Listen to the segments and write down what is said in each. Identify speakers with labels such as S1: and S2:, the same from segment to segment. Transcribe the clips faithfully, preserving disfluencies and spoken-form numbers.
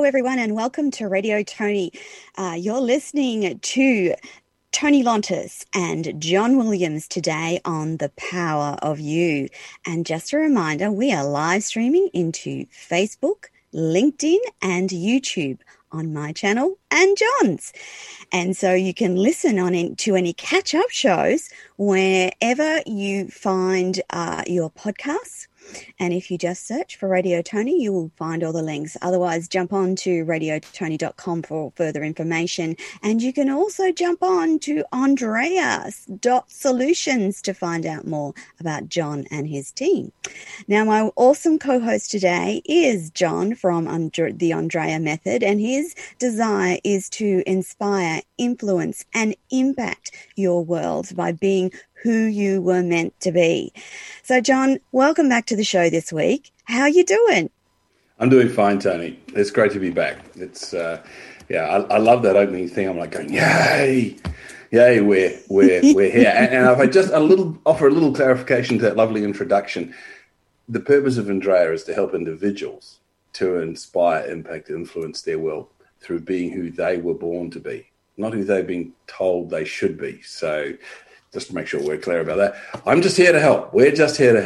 S1: everyone, and welcome to Radio Tony. Uh, you're listening to Tony Lontis and John Williams today on The Power of You. And just a reminder, we are live streaming into Facebook, LinkedIn, and YouTube on my channel and John's. And so you can listen on in, to any catch-up shows wherever you find uh, your podcasts. And if you just search for Radio Tony, you will find all the links. Otherwise, jump on to radio tony dot com for further information. And you can also jump on to andrea dot solutions to find out more about John and his team. Now, my awesome co-host today is John from And- the Andrea Method, and his desire is to inspire, influence, and impact your world by being who you were meant to be. So, John, welcome back to the show this week. How are you doing?
S2: I'm doing fine, Tony. It's great to be back. It's, uh, yeah, I, I love that opening thing. I'm like going, yay, yay, we're we're we're here. And, and if I just a little offer a little clarification to that lovely introduction, the purpose of Andrea is to help individuals to inspire, impact, influence their world through being who they were born to be, not who they've been told they should be. So, just to make sure we're clear about that. I'm just here to help. We're just here to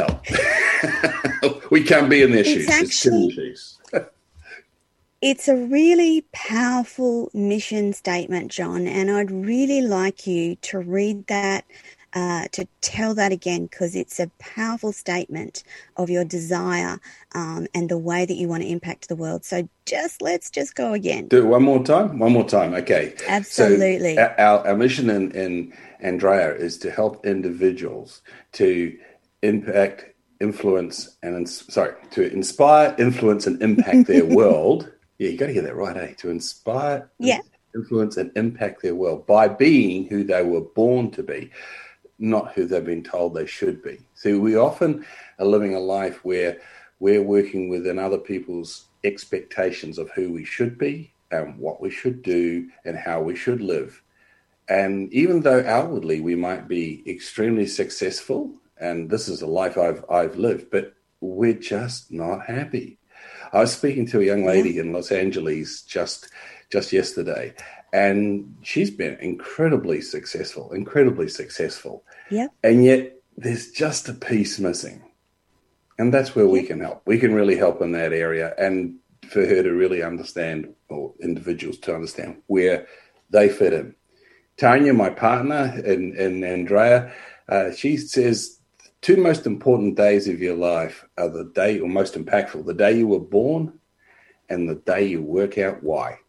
S2: help. We can't be in their shoes. It's actually, shoes.
S1: It's a really powerful mission statement, John, and I'd really like you to read that, uh, to tell that again, because it's a powerful statement of your desire um, and the way that you want to impact the world. So just let's just go again.
S2: Do it one more time? One more time. Okay.
S1: Absolutely.
S2: So our, our mission in, in Andrea is to help individuals to impact, influence, and sorry, to inspire, influence, and impact their world. Yeah, you got to get that right, eh? To inspire,
S1: yeah.
S2: influence, and impact their world by being who they were born to be, not who they've been told they should be. So we often are living a life where we're working within other people's expectations of who we should be and what we should do and how we should live. And even though outwardly we might be extremely successful, and this is a life I've I've lived, but we're just not happy. I was speaking to a young lady yeah. in Los Angeles just just yesterday, and she's been incredibly successful, incredibly successful.
S1: Yeah.
S2: And yet there's just a piece missing. And that's where yeah. we can help. We can really help in that area, and for her to really understand, or individuals to understand where they fit in. Tanya, my partner, and, and Andrea, uh, she says two most important days of your life are the day, or most impactful, the day you were born and the day you work out why.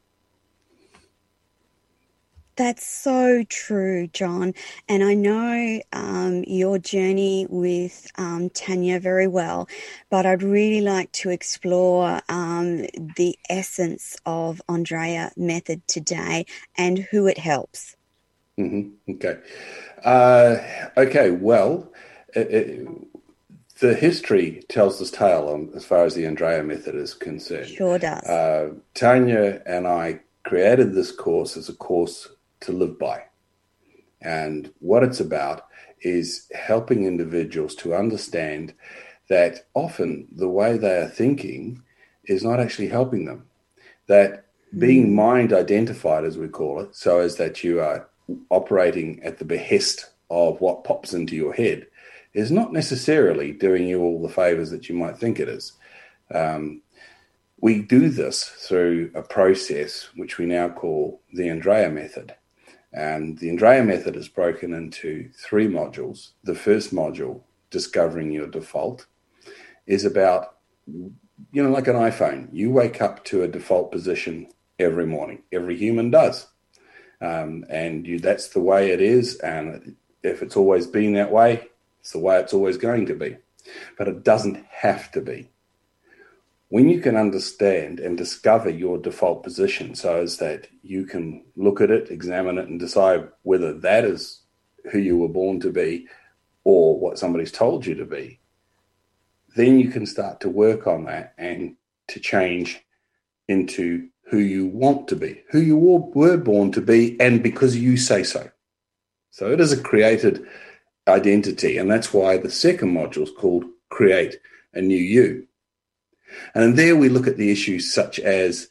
S1: That's so true, John. And I know um, your journey with um, Tanya very well, but I'd really like to explore um, the essence of Andrea Method today and who it helps.
S2: Mm-hmm. Okay. Uh, okay. Well, it, it, the history tells this tale on, as far as the Andrea Method is concerned.
S1: Sure does.
S2: Uh, Tanya and I created this course as a course to live by. And what it's about is helping individuals to understand that often the way they are thinking is not actually helping them. That being mm. mind identified, as we call it, so as that you are operating at the behest of what pops into your head, is not necessarily doing you all the favors that you might think it is. Um, we do this through a process which we now call the Andrea Method. And the Andrea Method is broken into three modules. The first module, Discovering Your Default, is about, you know, like an iPhone. You wake up to a default position every morning. Every human does. Um, and you, that's the way it is. And if it's always been that way, it's the way it's always going to be. But it doesn't have to be. When you can understand and discover your default position so as that you can look at it, examine it, and decide whether that is who you were born to be or what somebody's told you to be, then you can start to work on that and to change into who you want to be, who you were born to be, and because you say so. So it is a created identity, and that's why the second module is called Create a New You. And there we look at the issues such as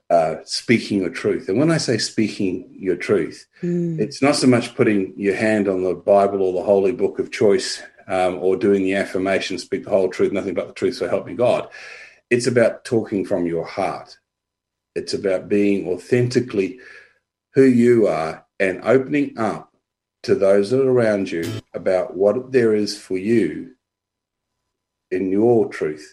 S2: uh, speaking your truth. And when I say speaking your truth,
S1: Mm.
S2: it's not so much putting your hand on the Bible or the holy book of choice, um, or doing the affirmation, speak the whole truth, nothing but the truth, so help me God. It's about talking from your heart. It's about being authentically who you are and opening up to those that are around you about what there is for you in your truth.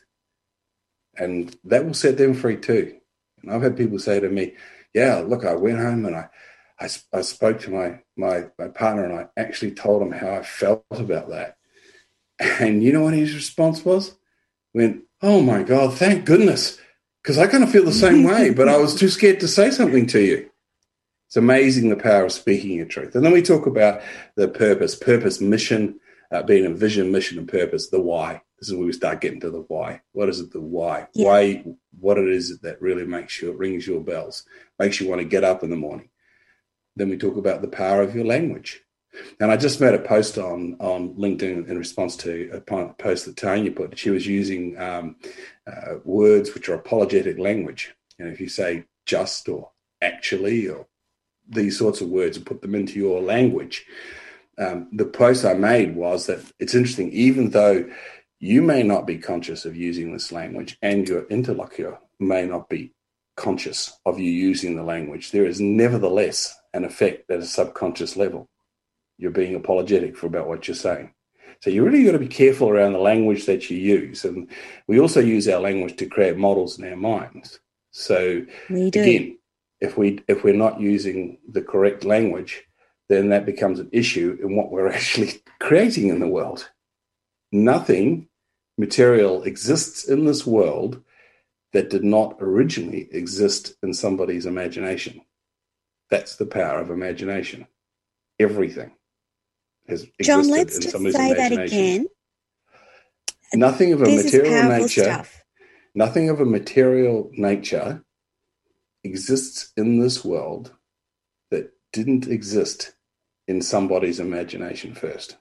S2: And that will set them free too. And I've had people say to me, yeah, look, I went home and I, I, I spoke to my, my, my partner and I actually told him how I felt about that. And you know what his response was? He went, oh my God, thank goodness. Because I kind of feel the same way, but I was too scared to say something to you. It's amazing the power of speaking your truth. And then we talk about the purpose, purpose, mission, uh, being a vision, mission, and purpose, the why. This is where we start getting to the why. What is it, the why?
S1: Yeah.
S2: Why, what it is that really makes you, it rings your bells, makes you want to get up in the morning. Then we talk about the power of your language. And I just made a post on, on LinkedIn in response to a post that Tanya put. She was using um, uh, words which are apologetic language. You know, if you say just or actually or these sorts of words and put them into your language. Um, the post I made was that it's interesting, even though you may not be conscious of using this language and your interlocutor may not be conscious of you using the language, there is nevertheless an effect at a subconscious level. You're being apologetic for about what you're saying. So you really got to be careful around the language that you use. And we also use our language to create models in our minds. So
S1: We do.
S2: again, if we if we're not using the correct language, then that becomes an issue in what we're actually creating in the world. Nothing material exists in this world that did not originally exist in somebody's imagination. That's the power of imagination. Everything has existed
S1: John, let's
S2: in
S1: just
S2: somebody's
S1: say that
S2: imagination.
S1: again.
S2: Nothing of a
S1: This is
S2: material
S1: powerful
S2: nature,
S1: stuff.
S2: nothing of a material nature exists in this world that didn't exist in somebody's imagination first.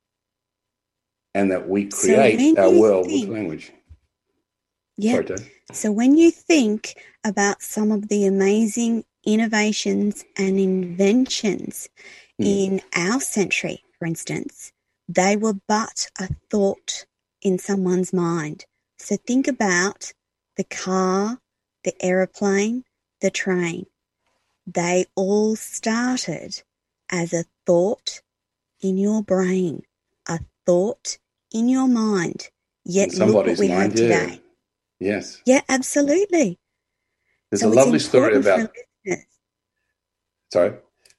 S2: And that we
S1: So
S2: create
S1: when
S2: our
S1: you
S2: world
S1: think-
S2: with language.
S1: Yeah.
S2: Sorry, Dave.
S1: So when you think about some of the amazing innovations and inventions
S2: Hmm.
S1: in our century, for instance, they were but a thought in someone's mind. So think about the car, the aeroplane, the train. They all started as a thought in your brain, a thought in your mind. Yet
S2: In
S1: look what
S2: somebody's
S1: we
S2: mind,
S1: have
S2: yeah.
S1: today.
S2: Yes.
S1: Yeah, absolutely.
S2: There's
S1: So
S2: a
S1: it's
S2: lovely story
S1: important for
S2: about,
S1: listeners-
S2: sorry.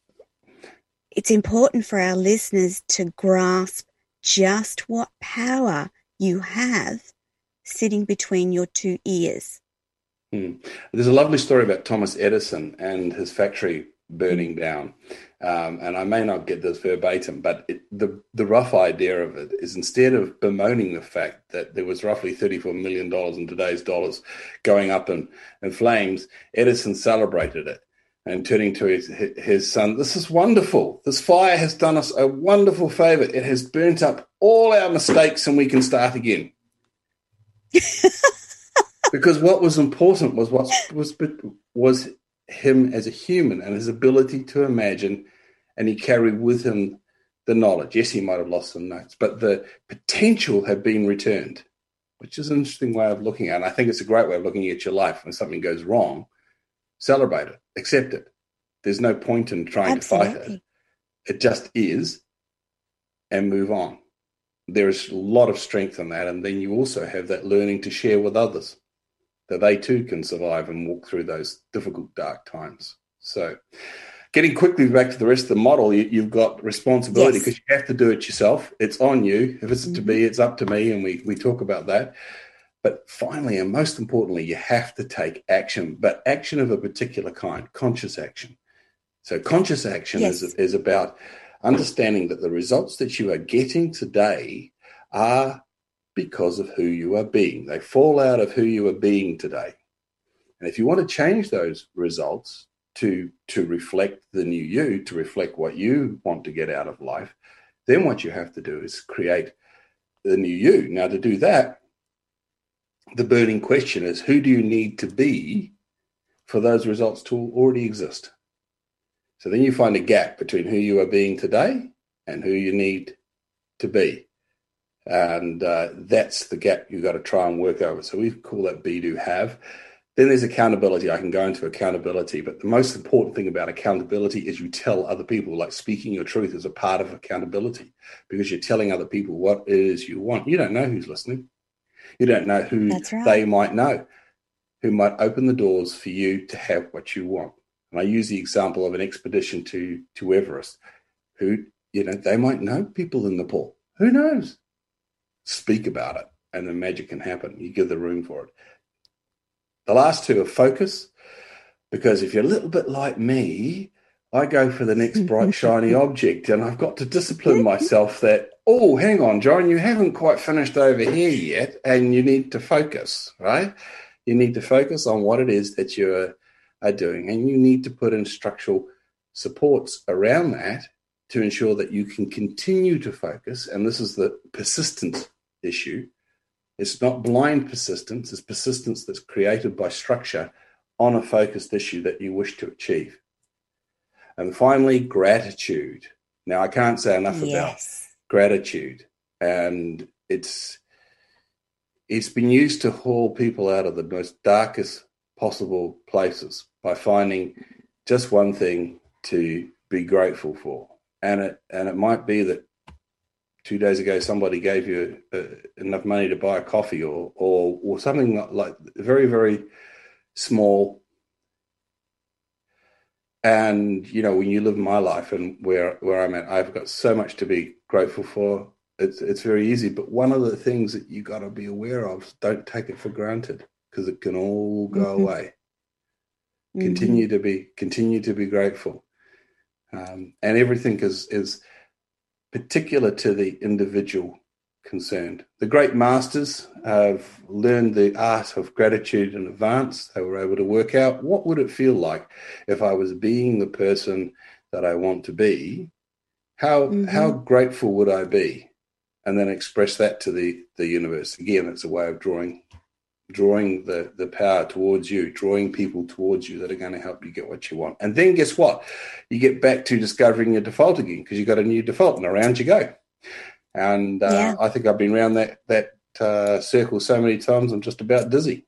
S1: It's important for our listeners to grasp just what power you have sitting between your two ears.
S2: Hmm. There's a lovely story about Thomas Edison and his factory burning down. Um, and I may not get this verbatim, but it, the, the rough idea of it is instead of bemoaning the fact that there was roughly thirty-four million dollars in today's dollars going up in, in flames, Edison celebrated it and turning to his, his son, this is wonderful. This fire has done us a wonderful favor. It has burnt up all our mistakes and we can start again. Because what was important was what was was him as a human and his ability to imagine, and he carried with him the knowledge. Yes, he might have lost some notes, but the potential had been returned, which is an interesting way of looking at it. And I think it's a great way of looking at your life. When something goes wrong, celebrate it, accept it. There's no point in trying
S1: Absolutely.
S2: to fight it. It just is, and move on. There is a lot of strength in that, and then you also have that learning to share with others, that they too can survive and walk through those difficult, dark times. So getting quickly back to the rest of the model, you, you've got responsibility
S1: Yes.
S2: because you have to do it yourself. It's on you. If it's
S1: Mhm.
S2: to be, it's up to me, and we, we talk about that. But finally, and most importantly, you have to take action, but action of a particular kind, conscious action. So conscious action
S1: Yes.
S2: is, is about understanding that the results that you are getting today are because of who you are being. They fall out of who you are being today. And if you want to change those results to, to reflect the new you, to reflect what you want to get out of life, then what you have to do is create the new you. Now, to do that, the burning question is, who do you need to be for those results to already exist. So then you find a gap between who you are being today and who you need to be. And uh, that's the gap you've got to try and work over. So we call that be, do, have. Then there's accountability. I can go into accountability, but the most important thing about accountability is you tell other people, like speaking your truth is a part of accountability, because you're telling other people what it is you want. You don't know who's listening. You don't know who
S1: That's right.
S2: they might know, who might open the doors for you to have what you want. And I use the example of an expedition to, to Everest, who, you know, they might know people in Nepal. Who knows? Speak about it, and the magic can happen. You give the room for it. The last two are focus, because if you're a little bit like me, I go for the next bright, shiny object, and I've got to discipline myself that, oh, hang on, John, you haven't quite finished over here yet, and you need to focus, right? You need to focus on what it is that you are doing, and you need to put in structural supports around that to ensure that you can continue to focus. And this is the persistence issue. It's not blind persistence. It's persistence that's created by structure on a focused issue that you wish to achieve. And finally, gratitude. Now, I can't say enough
S1: Yes.
S2: about gratitude. And it's it's been used to haul people out of the most darkest possible places by finding just one thing to be grateful for. And it and it might be that two days ago somebody gave you uh, enough money to buy a coffee, or or or something like very, very small. And, you know, when you live my life and where, where I'm at, I've got so much to be grateful for. It's it's very easy. But one of the things that you got to be aware of is don't take it for granted, because it can all go
S1: Mm-hmm.
S2: away.
S1: Mm-hmm.
S2: Continue to be continue to be grateful. Um, and everything is, is particular to the individual concerned. The great masters have learned the art of gratitude in advance. They were able to work out, what would it feel like if I was being the person that I want to be? How mm-hmm. how grateful would I be? And then express that to the, the universe. Again, it's a way of drawing drawing the, the power towards you, drawing people towards you that are going to help you get what you want. And then guess what? You get back to discovering your default again, because you've got a new default, and around you go. And uh, yeah. I think I've been around that, that uh, circle so many times, I'm just about dizzy.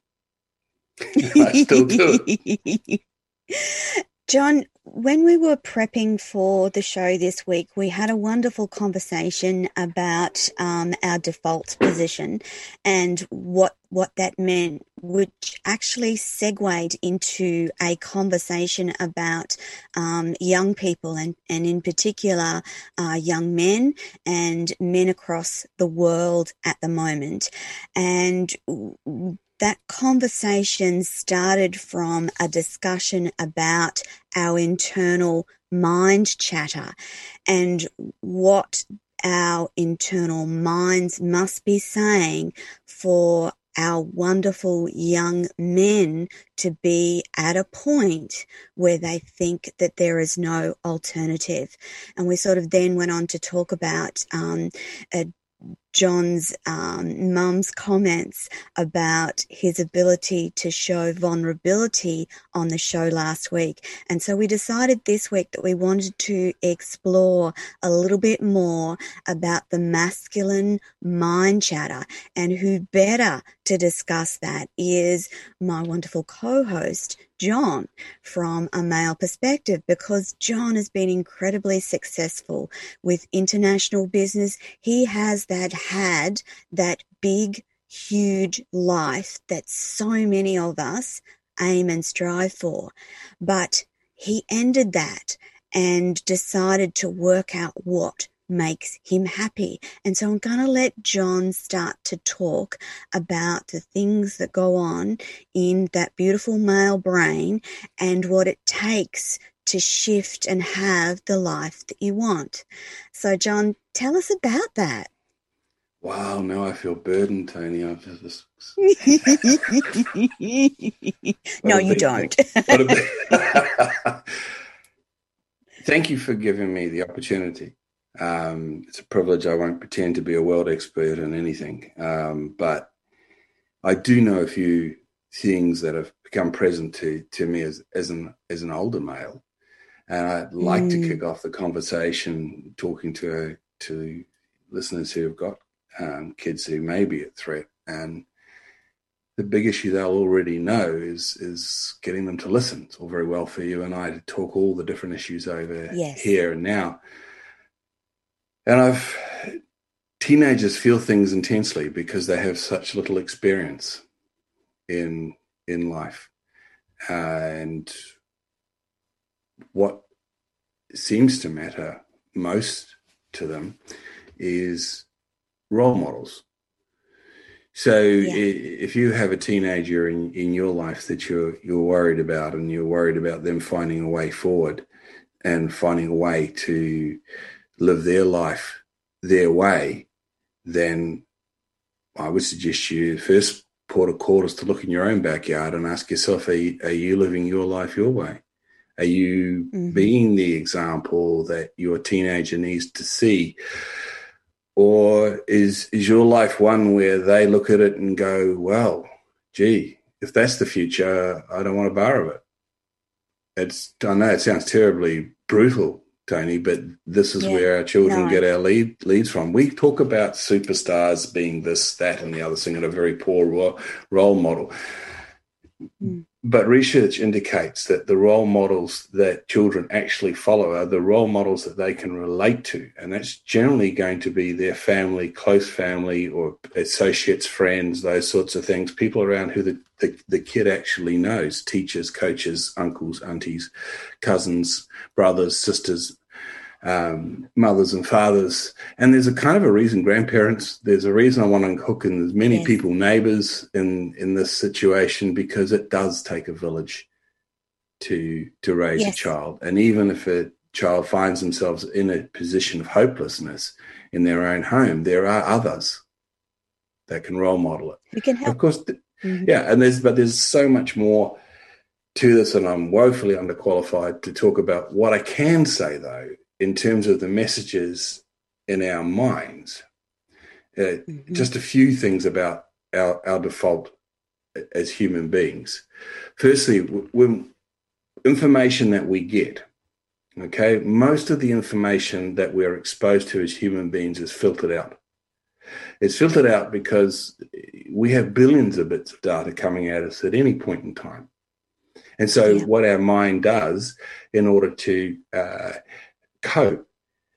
S2: I still do it.
S1: John, when we were prepping for the show this week, we had a wonderful conversation about um, our default position and what what that meant, which actually segued into a conversation about um, young people and, and in particular uh, young men and men across the world at the moment. And that conversation started from a discussion about our internal mind chatter and what our internal minds must be saying for our wonderful young men to be at a point where they think that there is no alternative. And we sort of then went on to talk about um, a John's um, mum's comments about his ability to show vulnerability on the show last week. And so we decided this week that we wanted to explore a little bit more about the masculine mind chatter. And who better to discuss that is my wonderful co-host, John, from a male perspective, because John has been incredibly successful with international business. He has that had that big, huge life that so many of us aim and strive for. But he ended that and decided to work out what makes him happy. And so I'm going to let John start to talk about the things that go on in that beautiful male brain and what it takes to shift and have the life that you want. So John, tell us about that.
S2: Wow, now I feel burdened, Tony. I've just...
S1: No, you don't.
S2: Thank you for giving me the opportunity. Um, it's a privilege. I won't pretend to be a world expert in anything, um, but I do know a few things that have become present to to me as as an as an older male, and I'd like mm. to kick off the conversation talking to to listeners who have got um, kids who may be at threat, and the big issue they'll already know is is getting them to listen. It's all very well for you and I to talk all the different issues over
S1: yes.
S2: here and now, and I've teenagers feel things intensely because they have such little experience in in life, uh, and what seems to matter most to them is role models. So yeah. if you have a teenager in, in your life that you're you're worried about, and you're worried about them finding a way forward and finding a way to live their life their way, then I would suggest you first port of call is to look in your own backyard and ask yourself, are you, are you living your life your way? Are you mm-hmm. being the example that your teenager needs to see? Or is is your life one where they look at it and go, well, gee, if that's the future, I don't want a bar of it. It's, I know it sounds terribly brutal, Tony, but this is yeah, where our children no. get our lead, leads from. We talk about superstars being this, that, and the other thing, and a very poor role, role model. Mm. But research indicates that the role models that children actually follow are the role models that they can relate to. And that's generally going to be their family, close family, or associates, friends, those sorts of things, people around who the, the, the kid actually knows, teachers, coaches, uncles, aunties, cousins, brothers, sisters, um, mothers and fathers. And there's a kind of a reason, grandparents, there's a reason I want to hook in as many yes. people, neighbours in, in this situation, because it does take a village to to raise yes. a child. And even if a child finds themselves in a position of hopelessness in their own home, there are others that can role model it.
S1: You can help.
S2: Of course, th- mm-hmm. yeah, and there's but there's so much more to this, and I'm woefully underqualified to talk about. What I can say, though, in terms of the messages in our minds, uh, mm-hmm. just a few things about our, our default as human beings. Firstly, when information that we get, okay, most of the information that we're exposed to as human beings is filtered out. It's filtered out because we have billions of bits of data coming at us at any point in time. And so yeah. what our mind does in order to uh, cope,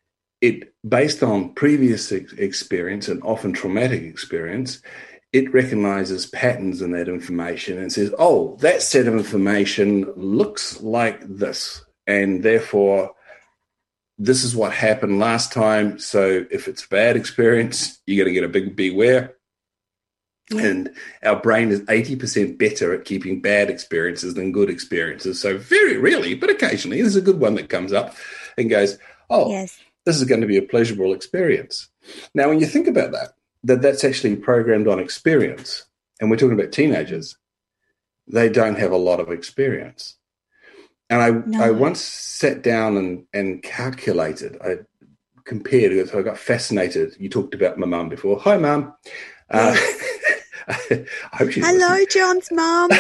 S2: it based on previous ex- experience and often traumatic experience, it recognizes patterns in that information and says, oh, that set of information looks like this, and therefore this is what happened last time. So if it's a bad experience, you're going to get a big beware. Yeah. And our brain is eighty percent better at keeping bad experiences than good experiences. So very rarely, but occasionally, there's a good one that comes up and goes, oh, yes. this is going to be a pleasurable experience. Now, when you think about that, that that's actually programmed on experience, and we're talking about teenagers, they don't have a lot of experience. And I, no. I once sat down and, and calculated, I compared it, so I got fascinated. You talked about my mum before. Hi, Mum. Yes. Uh, I hope she's
S1: Hello,
S2: listening.
S1: John's mum.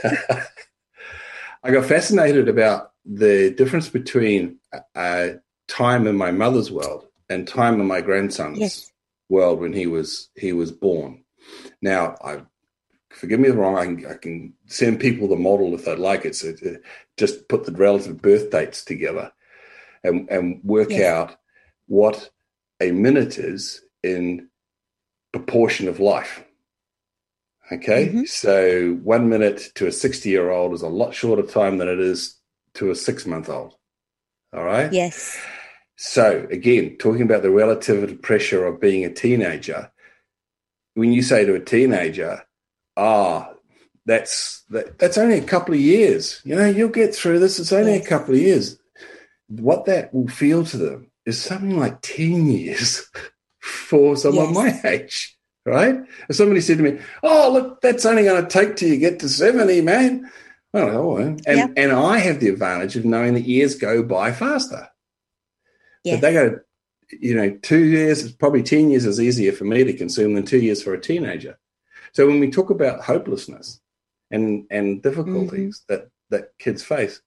S2: I got fascinated about the difference between uh, time in my mother's world and time in my grandson's yes. world when he was he was born. Now, I forgive me if I'm wrong. I can, I can send people the model if they'd like it. So uh, just put the relative birth dates together and and work yes. out what a minute is in proportion of life. Okay, mm-hmm. so one minute to a sixty-year-old is a lot shorter time than it is to a six-month-old. All right?
S1: Yes.
S2: So, again, talking about the relative pressure of being a teenager, when you say to a teenager, ah, that's that, that's only a couple of years. You know, you'll get through this. It's only yes. a couple of years. What that will feel to them is something like ten years for someone yes. my age. Right? If somebody said to me, oh, look, that's only going to take till you get to seventy, man. Well, oh, and, yep. and I have the advantage of knowing that years go by faster. Yes. But they go, you know, two years, probably ten years is easier for me to consume than two years for a teenager. So when we talk about hopelessness and and difficulties
S1: Mm-hmm.
S2: that that kids face.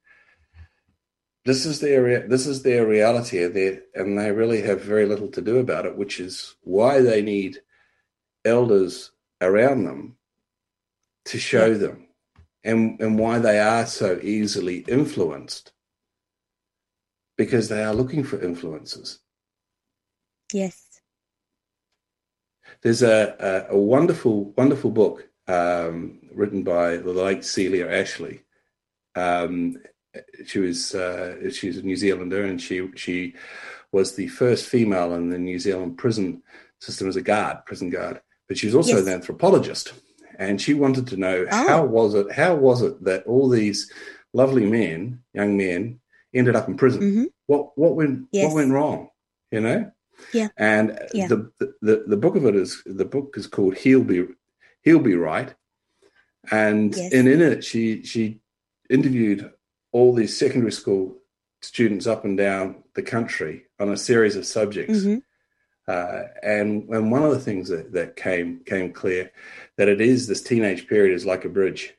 S2: This is their this is their reality, and they really have very little to do about it, which is why they need elders around them to show
S1: Yeah.
S2: them, and and why they are so easily influenced, because they are looking for influences.
S1: Yes.
S2: There's a a, a wonderful wonderful book um, written by the late Celia Ashley. Um, she was uh, she was a New Zealander, and she she was the first female in the New Zealand prison system as a guard, prison guard. But she was also
S1: Yes.
S2: an anthropologist, and she wanted to know
S1: Oh.
S2: how was it how was it that all these lovely men, young men, ended up in prison.
S1: Mm-hmm.
S2: What what went
S1: Yes.
S2: what went wrong? You know.
S1: Yeah.
S2: And
S1: Yeah.
S2: the, the the book of it is the book is called He'll Be He'll Be Right, and
S1: Yes.
S2: and in it she she interviewed all these secondary school students up and down the country on a series of subjects.
S1: Mm-hmm.
S2: Uh, and and one of the things that, that came came clear that it is this teenage period is like a bridge,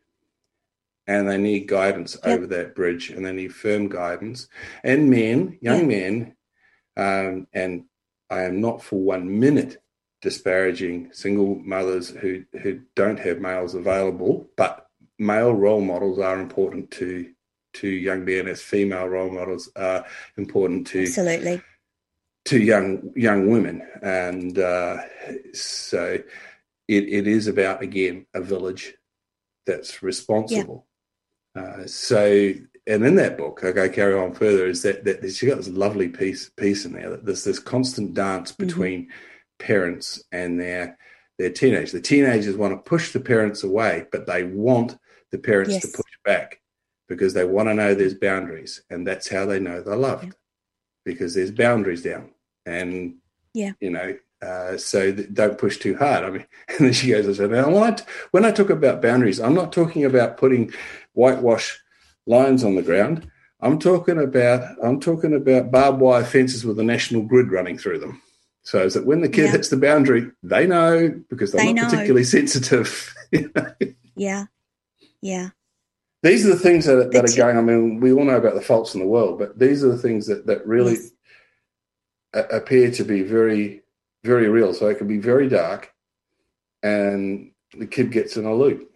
S2: and they need guidance
S1: Yep.
S2: over that bridge, and they need firm guidance. And men, young
S1: Yeah.
S2: men, um, and I am not for one minute disparaging single mothers who who don't have males available, but male role models are important to to young men, as female role models are important to
S1: Absolutely.
S2: to young young women. And uh, so it, it is about, again, a village that's responsible. Yeah. Uh, so, and in that book, okay, carry on further, is that, that she got this lovely piece piece in there, that there's this constant dance between mm-hmm. parents and their their teenagers. The teenagers want to push the parents away, but they want the parents yes. to push back, because they want to know there's boundaries, and that's how they know they're loved, yeah. because there's boundaries down. And,
S1: yeah.
S2: you know, uh, so th- don't push too hard. I mean, and then she goes, I said, now, when I, t- when I talk about boundaries, I'm not talking about putting whitewash lines on the ground. I'm talking about, I'm talking about barbed wire fences with a national grid running through them. So is that when the kid yeah. hits the boundary, they know, because they're
S1: they
S2: not
S1: know.
S2: particularly sensitive. You know?
S1: Yeah. Yeah.
S2: These are the things that, that are going, I mean, we all know about the faults in the world, but these are the things that, that really
S1: yes.
S2: a- appear to be very, very real. So it can be very dark, and the kid gets in a loop.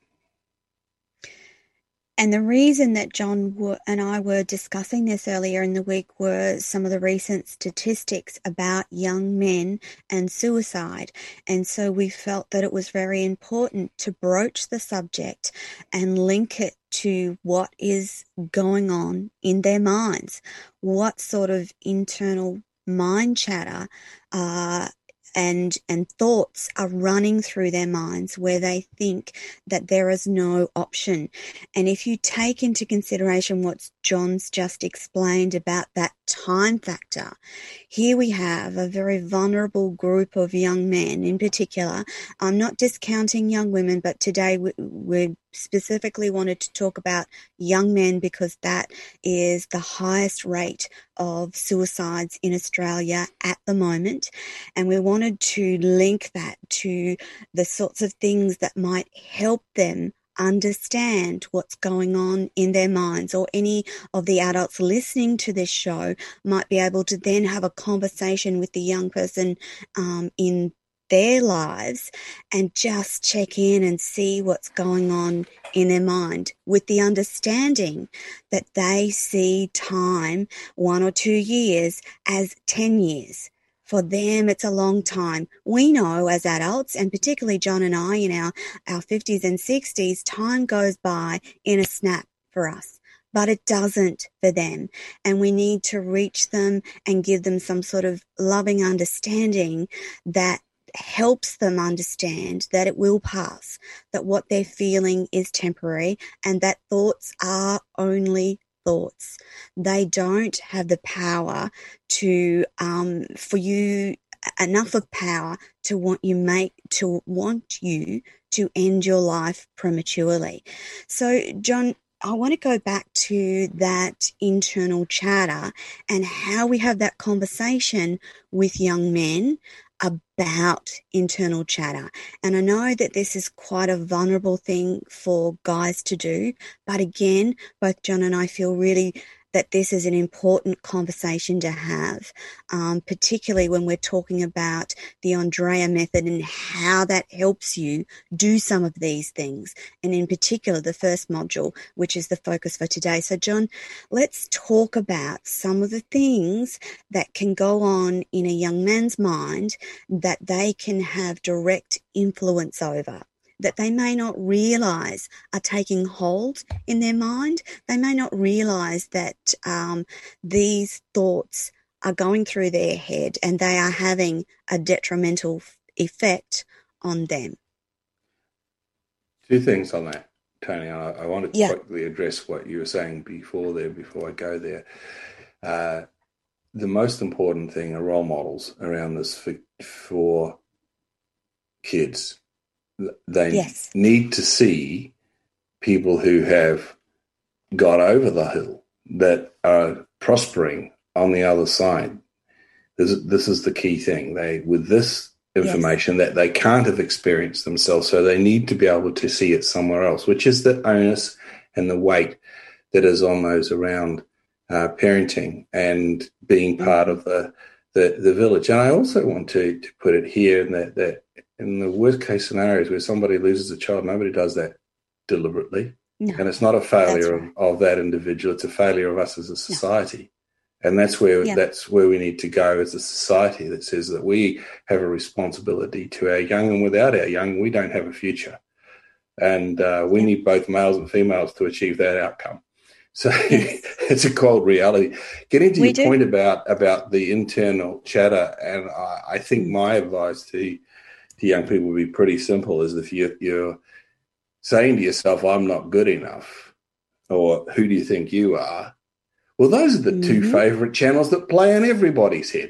S1: And the reason that John and I were discussing this earlier in the week were some of the recent statistics about young men and suicide. And so we felt that it was very important to broach the subject and link it to what is going on in their minds, what sort of internal mind chatter uh, and and thoughts are running through their minds, where they think that there is no option. And if you take into consideration what John's just explained about that time factor, here we have a very vulnerable group of young men in particular. I'm not discounting young women, but today we, we specifically wanted to talk about young men, because that is the highest rate of suicides in Australia at the moment. And we wanted to link that to the sorts of things that might help them understand what's going on in their minds, or any of the adults listening to this show might be able to then have a conversation with the young person um, in their lives and just check in and see what's going on in their mind, with the understanding that they see time, one or two years, as ten years. For them, it's a long time. We know as adults, and particularly John and I in our, our fifties and sixties, time goes by in a snap for us, but it doesn't for them. And we need to reach them and give them some sort of loving understanding that helps them understand that it will pass, that what they're feeling is temporary, and that thoughts are only thoughts. They don't have the power to, um, for you, enough of power to want you make, to want you to end your life prematurely. So, John, I want to go back to that internal chatter and how we have that conversation with young men about internal chatter. And I know that this is quite a vulnerable thing for guys to do, but again, both John and I feel really that this is an important conversation to have, um, particularly when we're talking about the Andrea method and how that helps you do some of these things. And in particular, the first module, which is the focus for today. So, John, let's talk about some of the things that can go on in a young man's mind that they can have direct influence over, that they may not realize are taking hold in their mind. They may not realize that um, these thoughts are going through their head and they are having a detrimental effect on them.
S2: Two things on that, Tony. I, I want to
S1: Yeah.
S2: quickly address what you were saying before there, before I go there. Uh, the most important thing are role models around this for, for kids. They
S1: Yes.
S2: need to see people who have got over the hill, that are prospering on the other side. This, this is the key thing. They, with this information, yes, that they can't have experienced themselves, so they need to be able to see it somewhere else, which is the onus and the weight that is on those around uh, parenting and being part mm-hmm. of the, the the village. And I also want to, to put it here in that, that in the worst case scenarios where somebody loses a child, nobody does that deliberately. No, and it's not a failure right. of, of that individual, it's a failure of us as a society. No. And that's where yeah. that's where we need to go as a society, that says that we have a responsibility to our young, and without our young, we don't have a future. And uh, we yeah. need both males and females to achieve that outcome. So yes. It's a cold reality. Getting to we your do. point about, about the internal chatter, and I, I think my advice to, to young people would be pretty simple, is if you, you're saying to yourself, I'm not good enough, or who do you think you are? Well, those are the mm-hmm. two favourite channels that play in everybody's head.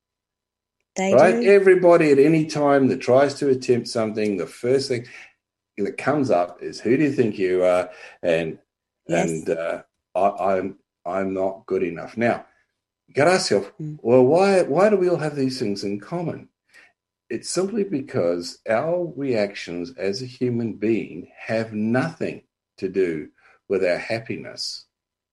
S1: They
S2: right?
S1: do.
S2: Everybody at any time that tries to attempt something, the first thing that comes up is, who do you think you are? And yes. and uh, I, I'm I'm not good enough. Now, you got to ask yourself, mm. well, why why do we all have these things in common? It's simply because our reactions as a human being have nothing to do with our happiness,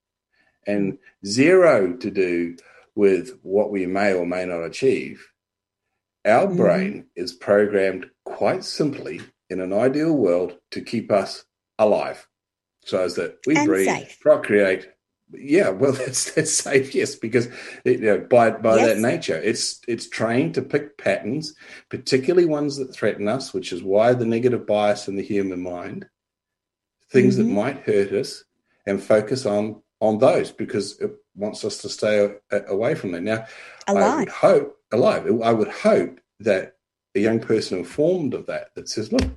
S2: and zero to do with what we may or may not achieve. Our mm-hmm. brain is programmed quite simply, in an ideal world, to keep us alive, so as that we
S1: and
S2: breathe,
S1: safe.
S2: procreate. Yeah, well, that's that's safe, yes, because you know, by by yes. that nature, it's it's trained to pick patterns, particularly ones that threaten us, which is why the negative bias in the human mind, things mm-hmm. that might hurt us, and focus on on those, because it wants us to stay a, away from them. Now, alive. I would hope alive. I would hope that a young person informed of that, that says, look,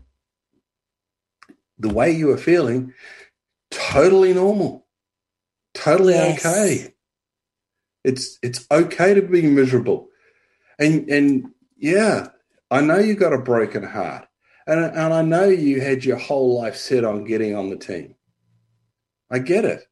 S2: the way you are feeling, totally normal, totally yes. okay. It's it's okay to be miserable. And and yeah, I know you got a broken heart. And, and I know you had your whole life set on getting on the team. I get it.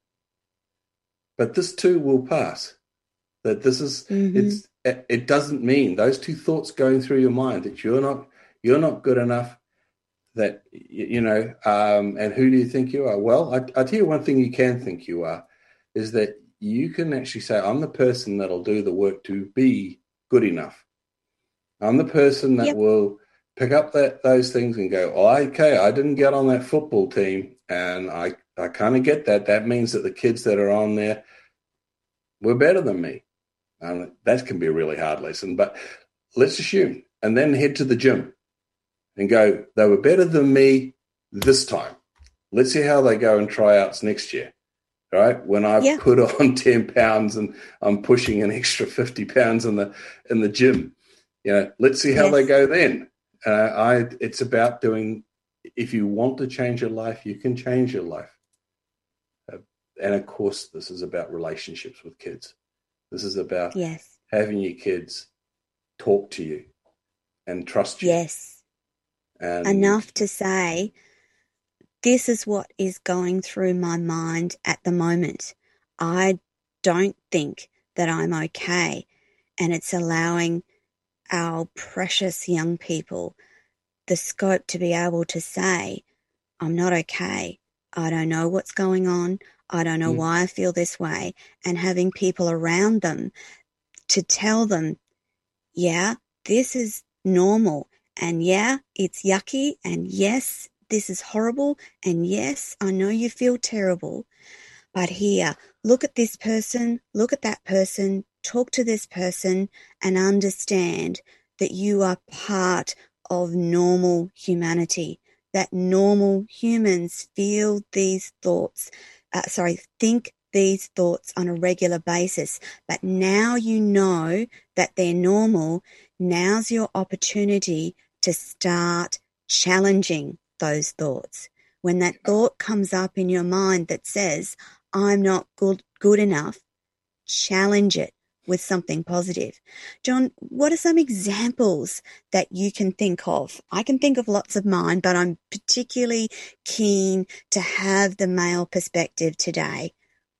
S2: But this too will pass. That this is mm-hmm. it's it doesn't mean, those two thoughts going through your mind, that you're not you're not good enough, that, you know, um, and who do you think you are? Well, I, I tell you one thing you can think you are, is that you can actually say, I'm the person that'll do the work to be good enough. I'm the person that yep. will pick up that those things and go, oh, okay, I didn't get on that football team, and I, I kind of get that. That means that the kids that are on there were better than me. Um, that can be a really hard lesson, but let's assume, and then head to the gym and go, they were better than me this time. Let's see how they go in tryouts next year, right? When I've yeah. put on ten pounds and I'm pushing an extra fifty pounds in the in the gym, you know, let's see how yes. they go then. Uh, I, it's about doing, if you want to change your life, you can change your life. Uh, and of course, this is about relationships with kids. This is about yes. having your kids talk to you and trust you.
S1: Yes.
S2: And
S1: enough to say, this is what is going through my mind at the moment. I don't think that I'm okay. And it's allowing our precious young people the scope to be able to say, I'm not okay. I don't know what's going on. I don't know
S2: Mm.
S1: why I feel this way. And having people around them to tell them, yeah, this is normal. And yeah, it's yucky. And yes, this is horrible. And yes, I know you feel terrible. But here, look at this person, look at that person, talk to this person, and understand that you are part of normal humanity, that normal humans feel these thoughts, uh, sorry, think these thoughts on a regular basis. But now you know that they're normal. Now's your opportunity to start challenging those thoughts. When that thought comes up in your mind that says, I'm not good, good enough, challenge it with something positive. John, what are some examples that you can think of? I can think of lots of mine, but I'm particularly keen to have the male perspective today.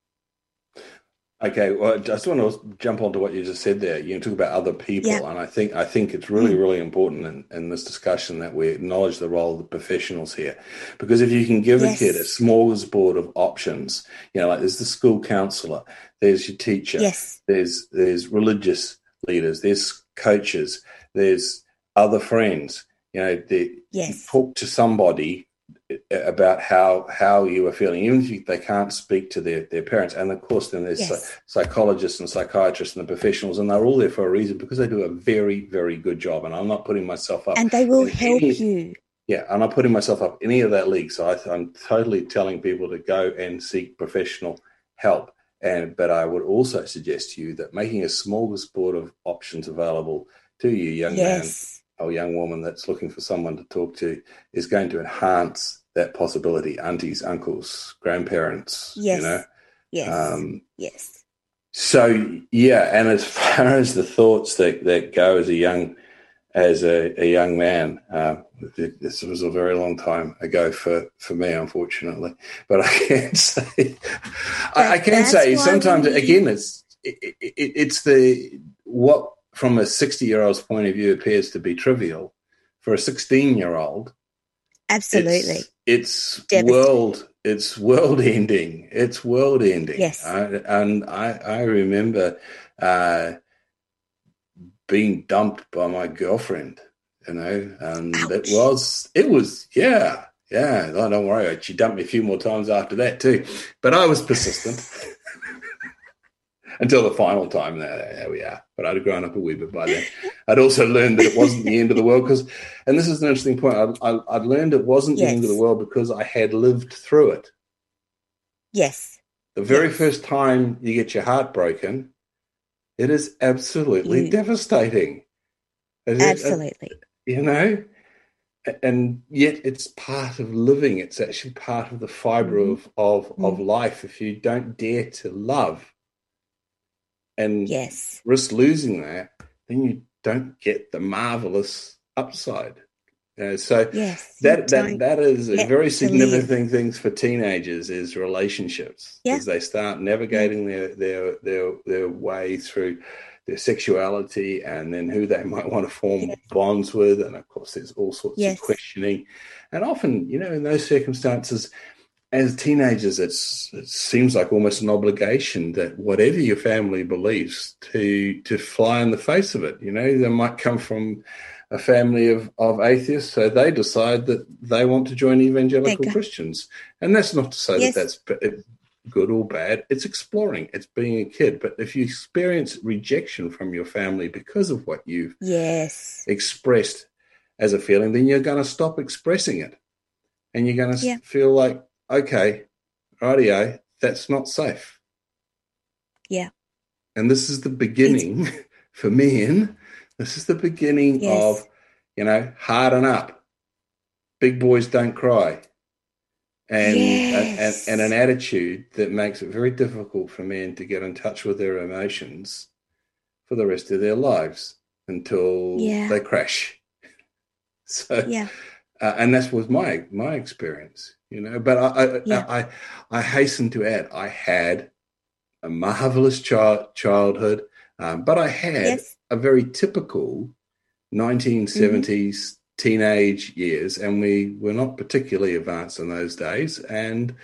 S2: Okay, well, I just want to jump onto what you just said there. You talk about other people,
S1: Yeah.
S2: and I think I think it's really,
S1: Mm.
S2: really important in, in this discussion that we acknowledge the role of the professionals here, because if you can give
S1: Yes.
S2: a kid a smorgasbord of options, you know, like there's the school counselor, there's your teacher,
S1: Yes.
S2: there's there's religious leaders, there's coaches, there's other friends. You know, the,
S1: Yes.
S2: you talk to somebody about how how you are feeling, even if you, they can't speak to their, their parents. And of course, then there's
S1: Yes.
S2: psychologists and psychiatrists and the professionals, and they're all there for a reason because they do a very, very good job. And I'm not putting myself up.
S1: And they will
S2: in
S1: help
S2: any,
S1: you.
S2: Yeah, I'm not putting myself up any of that league. So I, I'm totally telling people to go and seek professional help. And but I would also suggest to you that making a smorgasbord of options available to you, young
S1: Yes.
S2: man or young woman that's looking for someone to talk to, is going to enhance that possibility. Aunties, uncles, grandparents,
S1: Yes.
S2: you know.
S1: Yes.
S2: Um,
S1: yes.
S2: So yeah, and as far as the thoughts that, that go as a young as a, a young man, uh, this was a very long time ago for, for me, unfortunately. But I can say, I, I can say sometimes we... again, it's it, it, it's the what from a sixty-year-old's point of view appears to be trivial for a sixteen-year-old.
S1: Absolutely,
S2: it's, it's world. It's world ending. It's world ending.
S1: Yes,
S2: I, and I I remember uh, being dumped by my girlfriend. You know, and
S1: Ouch.
S2: it was it was yeah yeah. Oh, don't worry, she dumped me a few more times after that too. But I was persistent. Until the final time, there we are. But I'd grown up a wee bit by then. I'd also learned that it wasn't the end of the world because, and this is an interesting point, I'd, I'd learned it wasn't yes. the end of the world because I had lived through it.
S1: Yes.
S2: The very
S1: yes.
S2: first time you get your heart broken, it is absolutely you, devastating. It,
S1: absolutely.
S2: It, you know? And yet it's part of living. It's actually part of the fibre mm-hmm. of, of, mm-hmm. of life. If you don't dare to love, and
S1: yes.
S2: risk losing that, then you don't get the marvelous upside. Uh, so
S1: yes,
S2: that that that is a very significant thing for teenagers is relationships,
S1: yeah.
S2: as they start navigating yeah. their, their their their way through their sexuality and then who they might want to form yes. bonds with, and of course there's all sorts yes. of questioning, and often you know in those circumstances. As teenagers, it's, it seems like almost an obligation that whatever your family believes to to fly in the face of it. You know, they might come from a family of, of atheists, so they decide that they want to join evangelical Christians. And that's not to say yes. that that's good or bad. It's exploring. It's being a kid. But if you experience rejection from your family because of what you've
S1: yes.
S2: expressed as a feeling, then you're going to stop expressing it. And you're going to
S1: yeah.
S2: feel like, okay, rightio, that's not safe.
S1: Yeah.
S2: And this is the beginning it's... for men. This is the beginning yes. of, you know, harden up. Big boys don't cry. And,
S1: yes.
S2: and, and an attitude that makes it very difficult for men to get in touch with their emotions for the rest of their lives until
S1: yeah.
S2: they crash. So,
S1: yeah.
S2: uh, and that was my my experience. You know, but I I,
S1: yeah.
S2: I I hasten to add, I had a marvelous child childhood, um, but I had
S1: yes.
S2: a very typical nineteen seventies mm-hmm. teenage years, and we were not particularly advanced in those days. And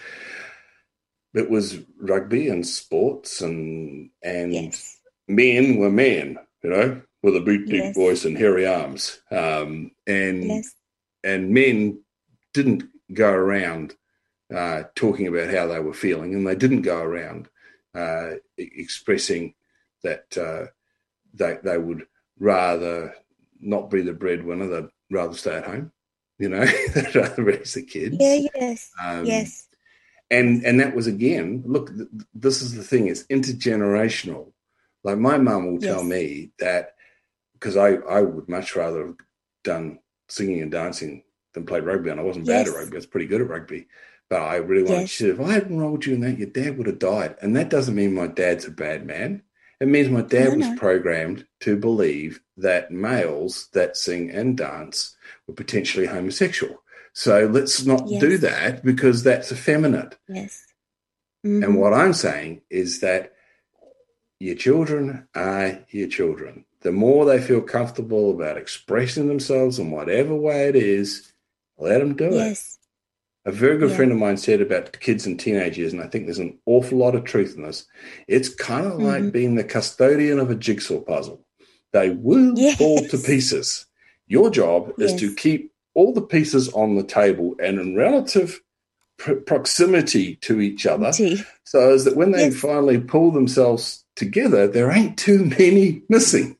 S2: it was rugby and sports, and and yes. men were men, you know, with a big, deep yes. voice and hairy arms. Um, and yes. and men didn't go around uh, talking about how they were feeling, and they didn't go around uh, expressing that uh, they they would rather not be the breadwinner, they'd rather stay at home, you know, they'd rather raise the kids.
S1: Yeah, yes, um, yes.
S2: And and that was, again, look, th- this is the thing, it's intergenerational. Like my mum will yes. tell me that, because I, I would much rather have done singing and dancing than played rugby, and I wasn't yes. bad at rugby, I was pretty good at rugby. But I really wanted, yes. she said, if I hadn't enrolled you in that, your dad would have died. And that doesn't mean my dad's a bad man. It means my dad no, was no. programmed to believe that males that sing and dance were potentially homosexual. So let's not yes. do that, because that's effeminate.
S1: Yes.
S2: Mm-hmm. And what I'm saying is that your children are your children. The more they feel comfortable about expressing themselves in whatever way it is, let them do
S1: yes.
S2: it. A very good
S1: yeah.
S2: friend of mine said about kids and teenage years, and I think there's an awful lot of truth in this, it's kind of mm-hmm. like being the custodian of a jigsaw puzzle. They will yes. fall to pieces. Your job yes. is to keep all the pieces on the table and in relative pr- proximity to each other, Gee. so as that when they yes. finally pull themselves together, there ain't too many missing.